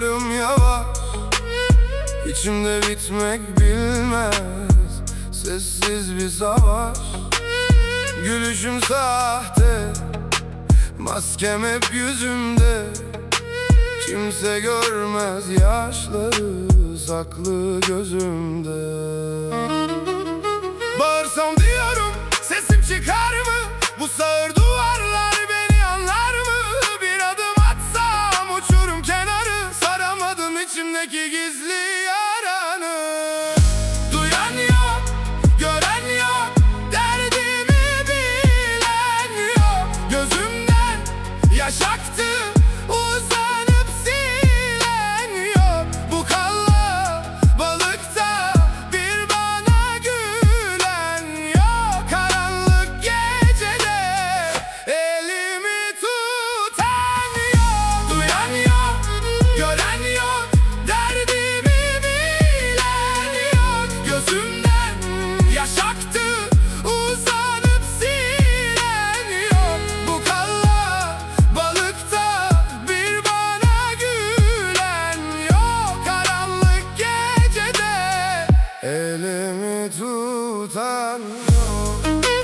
Adımlarım yavaş, içimde bitmek bilmez. Sessiz bir savaş, gülüşüm sahte, maskem hep yüzümde. Kimse görmez yaşları saklı gözümde. Bağırsam diyorum, sesim çıkar mı? Bu sağır duvarlar beni anlar mı? Bir adım atsam uçurum kenarı, saramadım içimdeki gizli yaranı. Duyan yok, gören yok, derdimi bilen yok. Gözümden yaş aktı, uzanıp silen yok. Bu kalabalıkta bir bana gülen yok. Karanlık gecede elimi tutan yok. Duyan yok, gören yok, derdimi bilen yok. Gözümden yaş aktı, uzanıp silen yok. Bu kalabalıkta bir bana gülen yok. Karanlık gecede elimi tutan yok.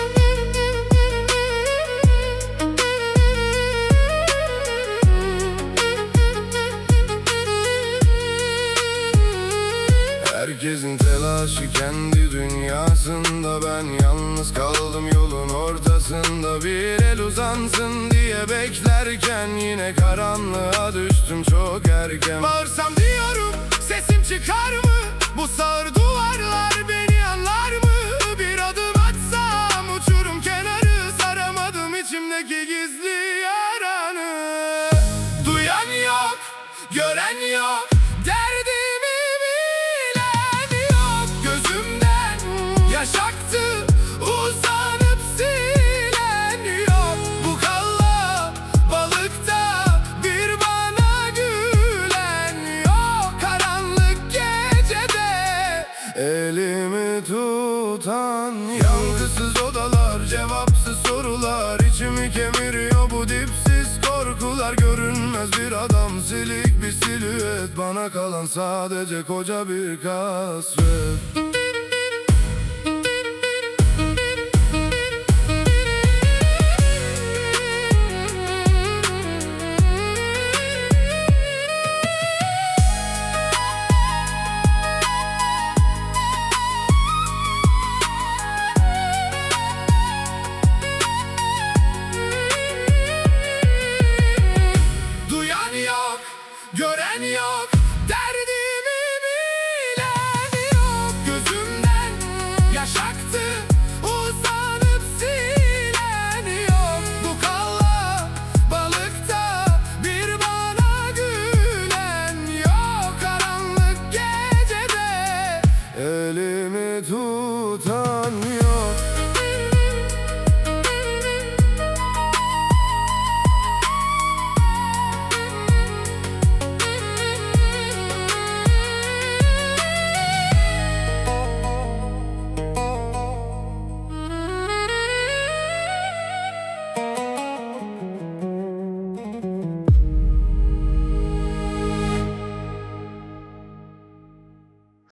Herkesin telaşı kendi dünyasında, ben yalnız kaldım yolun ortasında. Bir el uzansın diye beklerken yine karanlığa düştüm çok erken. Bağırsam diyorum, sesim çıkar mı? Bu sağır duvarlar beni anlar mı? Bir adım atsam uçurum kenarı, saramadım içimdeki gizli yaranı. Duyan yok, gören yok, derdimi bilen yok. Gözümden yaş aktı, uzanıp silen yok. Bu kalabalıkta bir bana gülen yok. Karanlık gecede elimi tutan yok. Yankısız odalar, cevapsız sorular, içimi kemiriyor bu dipsiz korkular. Görünmez bir adam, silik bir silüet, bana kalan sadece koca bir kasvet. Duyan yok, gören yok, derdimi